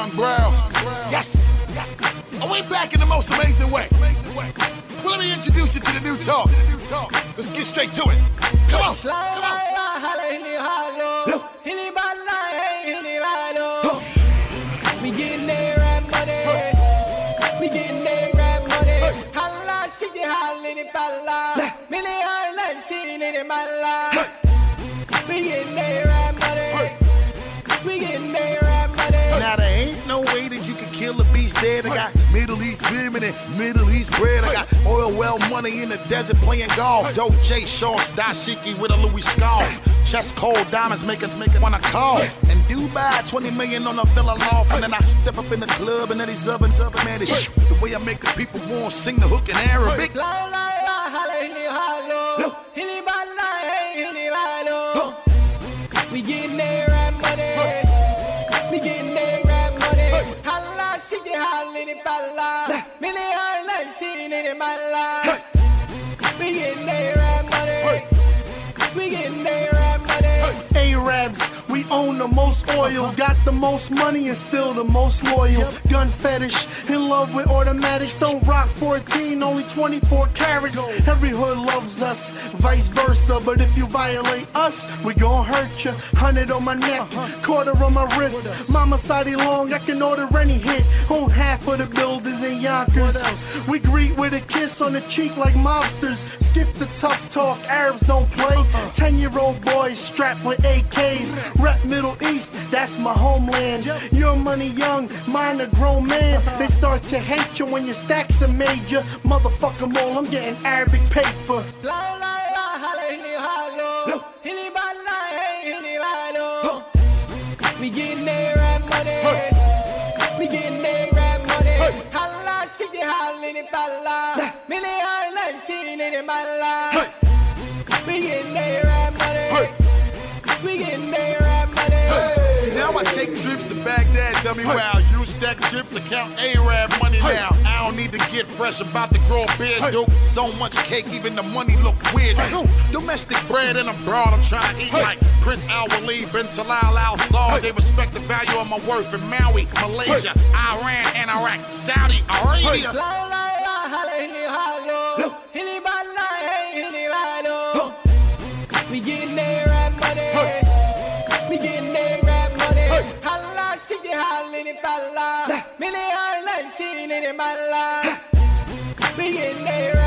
Ron Brown. Yes. Are we back in the most amazing way? Well, let me introduce you to the new talk. Let's get straight to it. Come on. We getting there at money. We getting there at money. Holla, shake it, holla, in it, falla. Many islands, seen it in my life. We getting there at money. We getting there at money. Now there ain't no way that you can kill a beast dead. I got Middle East women and Middle East bread. I got oil well money in the desert playing golf. Doja shorts, dashiki with a Louis scarf. Chest cold diamonds make us wanna call. And Dubai, 20 million on a villa loft. And then I step up in the club and then these other man is the way I make the people want to sing the hook in Arabic. We getting there at money. We getting there at money. Holla, shake it, holla, in it, falla. Many islands, seen it in my life. We getting there at money. We getting there at money. Arabs, we own the most oil, got the most money and still the most loyal. Gun fetish, in love with automatics, don't rock 14, only 24 carats. Every hood loves us, vice versa, but if you violate us, we gon' hurt ya. 100 on my neck, quarter on my wrist. Mama Saudi long, I can order any hit. Own half of the buildings in Yonkers. We greet with a kiss on the cheek like mobsters. Skip the tough talk, Arabs don't play. 10-year-old boys strapped with AKs. Rep Middle East, that's my homeland. Your money young, mine a grown man. They start to hate you when your stacks are major. Motherfucker mole, I'm getting Arabic paper. We getting there at money. We getting there at money. Holla, shake it, holla, in it, falla. Many islands, seen it in my life. We getting there at money. We getting there at money. See, now I take trips to Baghdad, dummy wow. Use stack chips to count Arab money now. I don't need to get fresh about to grow a beard, dude. So much cake, even the money look weird too. Domestic bread and abroad, I'm trying to eat like Prince Al-Waleed, bin Talal Al-Saud. They respect the value of my worth in Maui, Malaysia, Iran, and Iraq, Saudi Arabia. We getting there at money. We getting there at money. Holla, shake it, holla, in it, falla. Many islands, seen it in my life. We getting there.